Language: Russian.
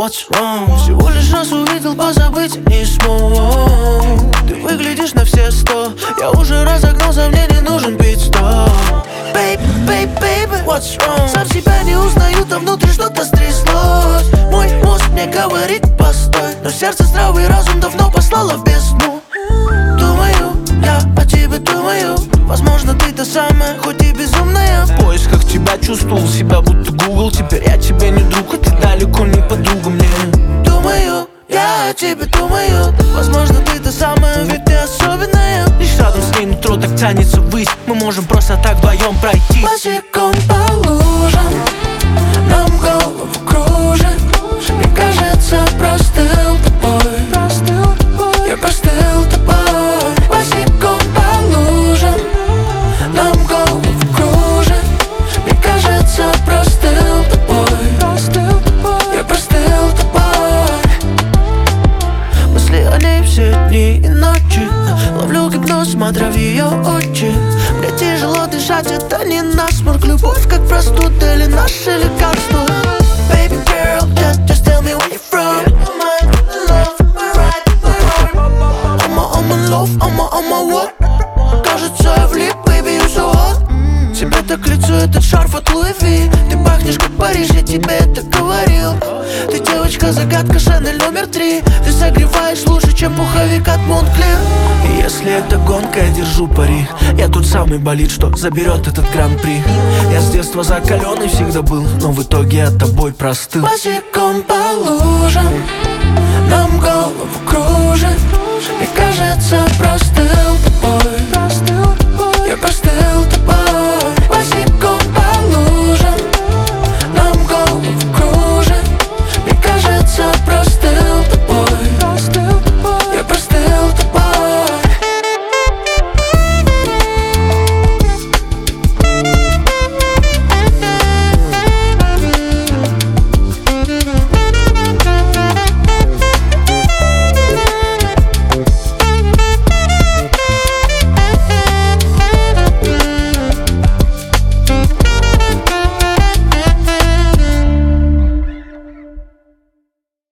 what's wrong? Всего лишь раз увидел, позабыть не смог. Ты выглядишь на все 100. Я уже разогнался, мне не нужен пит-стоп. Baby, baby, baby, what's wrong? Сам себя не узнаю, там внутри что-то стряслось. Мой мозг мне говорит постой, но сердце здравый разум давно послало в бездну. Думаю, я о тебе думаю. Возможно, ты та самая, хоть и безумная. В поисках тебя чувствовал себя будто Google. Теперь я тебе не друг, а ты далеко не подруга мне. Думаю, я о тебе думаю. Возможно, ты та самая, ведь ты особенная. Лишь рядом с ней нутро так тянется ввысь. Мы можем просто так вдвоем пройти босиком по лужам, нам голову кружит. Мне кажется, простыл тобой. Я простыл тобой. Босиком по лужам, нам голову кружит. Мне кажется, простыл тобой. Я простыл тобой. Мысли о ней все дни и ночи. Ловлю гипноз, смотря в ее очи. Мне тяжело дышать, это не насморк. Любовь как простуда или наше лекарство. Baby girl, just tell me where you're from. I'm in love, I'm a what? Кажется, я влип, baby, you so hot. Тебе так к лицу этот шарф от Луи Ви. Ты пахнешь как Париж, я тебе это говорил. Ты девочка-загадка, Шанель номер 3. Ты согреваешь лучше, чем пуховик от Монклер. И если это гонка, я держу пари. Я тот самый болид, что заберет этот гран-при. Я с детства закаленный всегда был, но в итоге я тобой простыл. Босиком по лужам,